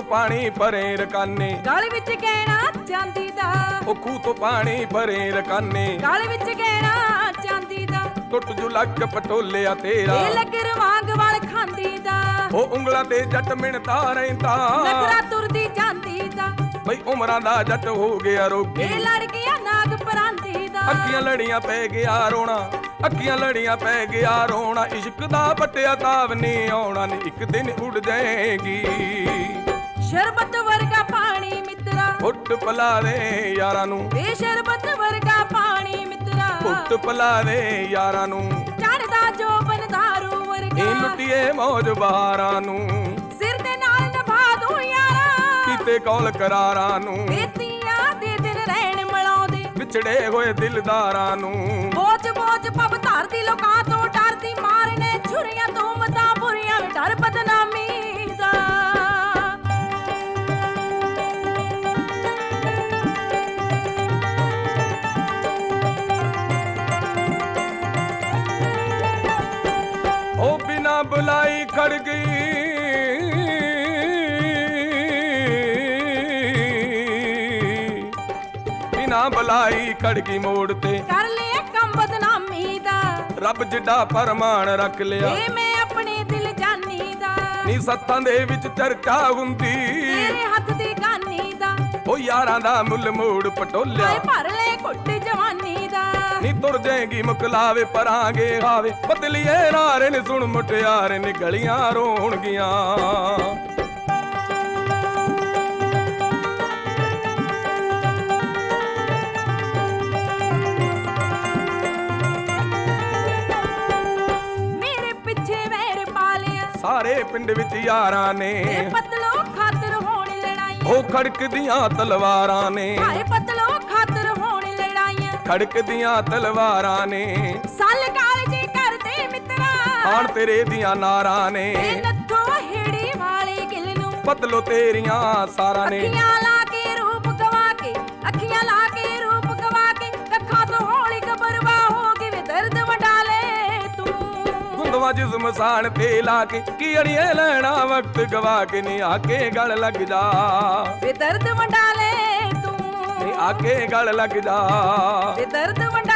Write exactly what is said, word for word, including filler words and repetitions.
ਤੋਂ ਪਾਣੀ ਭਰੇ ਰਕਾਨੇ, ਗਲ ਵਿੱਚ ਗਹਿਣਾ ਚਾਂਦੀ ਦਾ। ਉਹ ਖੂਹ ਤੋਂ ਪਾਣੀ ਭਰੇ ਰਕਾਨੇ, ਗਲ ਵਿੱਚ ਗਹਿਣਾ ਚਾਂਦੀ ਦਾ। ਟੁੱਟ ਜੂ ਲੱਕ ਪਟੋਲਿਆ ਤੇਰਾ, ਇਹ ਲੱਗਰ ਵਾਂਗ ਵਾਲ ਖਾਂਦੀ ਦਾ। ਉਹ ਉਂਗਲਾਂ ਤੇ ਜੱਟ ਮਿਣਦਾ ਰਹਿੰਦਾ, ਨਖਰਾ ਤੁਰਦੀ ਜਾਂਦੀ ਦਾ। ਬਈ ਉਮਰਾਂ ਦਾ ਜੱਟ ਹੋ ਗਿਆ ਰੋਗੀ, ਇਹ ਲੜ ਗਿਆ ਨਾਗ ਪਰਾਂਦੀ ਦਾ। ਅੱਖੀਆਂ ਲੜੀਆਂ ਪੈ ਗਿਆ ਰੋਣਾ, ਅੱਖੀਆਂ ਲੜੀਆਂ ਪੈ ਗਿਆ ਰੋਣਾ। ਇਸ਼ਕ ਦਾ ਪਟਿਆ ਤਾਵ ਨਹੀਂ ਆਉਣਾ ਨੀ, ਇੱਕ ਦਿਨ ਉੱਡ ਜਾਏਗੀ। ਸ਼ਰਬਤ ਵਰਗਾ ਪਾਣੀ ਮਿੱਤਰਾ, ਉੱਟ ਪਲਾ ਦੇ ਯਾਰਾਂ ਨੂੰ, ਵੇ ਸ਼ਰਬਤ ਵਰਗਾ ਪਾਣੀ ਮਿੱਤਰਾ। ਉੱਟ ਪਲਾ ਦੇ ਯਾਰਾਂ ਨੂੰ, ਚੜਦਾ ਜੋਬਨ ਦਾਰੂ ਵਰਗਾ। ਇਹ ਲੁੱਟੀਏ ਮੌਜ ਬਹਾਰਾਂ ਨੂੰ, ਸਿਰ ਦੇ ਨਾਲ ਨਿਭਾ ਦੂੰ ਯਾਰਾ, ਕੀਤੇ ਕੌਲ ਕਰਾਰਾਂ ਨੂੰ। ਬੇਤੀਆਂ ਦੇ ਦਿਨ ਰਹਿਣ ਮਲਾਉਂਦੇ, ਵਿਛੜੇ ਹੋਏ ਦਿਲਦਾਰਾਂ ਨੂੰ। ਬੋਝ ਬੋਝ ਪਬ ਧਰਦੀ ਲੋਕਾਂ ਤੋਂ ਡਰਦੀ, ਮਾਰਨੇ ਛੁਰੀਆਂ ਤੋਂ ਮਤਾਂ ਬੁਰੀਆਂ ਵੇ ਡਰ ਬਦਨਾਮੀ ਦਾ। ਉਹ ਬਿਨਾ ਬੁਲਾਈ ਖੜ ਗਈ, ਬਿਨਾ ਬੁਲਾਈ ਖੜ ਗਈ ਮੋੜ ਤੇ। ਕਰ ਲਿਆ ਕੰਮ ਬਦਨਾਮੀ ਦਾ, ਰੱਬ ਜਿੱਡਾ ਪਰਮਾਨ ਰੱਖ ਲਿਆ, ਏ ਮੈਂ ਆਪਣੇ ਦਿਲ ਜਾਨੀ ਦਾ। ਨੀ ਸੱਥਾਂ ਦੇ ਵਿੱਚ ਚਰਚਾ ਹੁੰਦੀ, ਤੇਰੇ ਹੱਥ ਦੀ ਗਾਨੀ ਦਾ। ਉਹ ਯਾਰਾਂ ਦਾ ਮੁੱਲ ਮੋੜ ਪਟੋਲਿਆ, ਹਾਏ ਭਰ ਲੈ ਘੁੱਟ ਜਵਾਨੀ ਦਾ। ਨੀ ਤੁਰ ਜਾਏਗੀ ਮੁਕਲਾਵੇ ਪਰਾਂਗੇ ਹਾਵੇ। ਬਦਲੀਏ ਨਾਰੇ ਨੇ ਸੁਣ ਮੁਟਿਆਰੇ ਨੇ ਗਲੀਆਂ ਰੋਣਗੀਆਂ। ਮੇਰੇ ਪਿੱਛੇ ਵੈਰ ਪਾ ਲਿਆ, ਸਾਰੇ ਪਿੰਡ ਵਿੱਚ ਯਾਰਾਂ ਨੇ, ਇਹ ਪਤਲੋ ਖਾਤਰ ਹੋਣ ਲੜਾਈਆਂ। ਉਹ ਖੜਕਦੀਆਂ ਤਲਵਾਰਾਂ ਨੇ, ਹਾਏ ਪਤਲੋ ਖਾਤਰ ਹੋਣ ਲੜਾਈਆਂ। ਖੜਕਦੀਆਂ ਤਲਵਾਰਾਂ ਨੇ, ਸੱਲ ਕਾਲਜੀ ਕਰਦੇ ਮਿੱਤਰਾ, ਆਣ ਤੇਰੇ ਦੀਆਂ ਨਾਰਾਂ ਨੇ। ਇਹ ਨੱਥੋ ਹੇੜੀ ਵਾਲੇ ਗਿੱਲ ਨੂੰ, ਪਤਲੋ ਤੇਰੀਆਂ ਸਾਰਾਂ ਨੇ। ਅੱਖੀਆਂ ਲਾ ਕੇ ਰੂਪ ਗਵਾ ਕੇ, ਅੱਖੀਆਂ ਲਾ ਕੇ ਰੂਪ ਗਵਾ ਕੇ, ਅੱਖਾਂ ਤੋਂ ਹੌਲੀ ਕਬਰਵਾ ਹੋ ਗਈ ਵੇ ਦਰਦ ਵਡਾਲੇ ਤੂੰ। ਗੁੰਦਵਾ ਜਿਸਮ ਸਾਣ ਤੇ ਲਾ ਕੇ, ਕੀ ਅੜੀਏ ਲੈਣਾ ਵਕਤ ਗਵਾ ਕੇ। ਨੀ ਆ ਕੇ ਗਲ ਲੱਗ ਜਾ, ਵੇ ਦਰਦ ਵਡਾਲੇ ਤੂੰ। ਨੀ ਆ ਕੇ ਗਲ ਲੱਗ ਜਾ। ਵੇ ਦਰਦ ਵੰਡਾ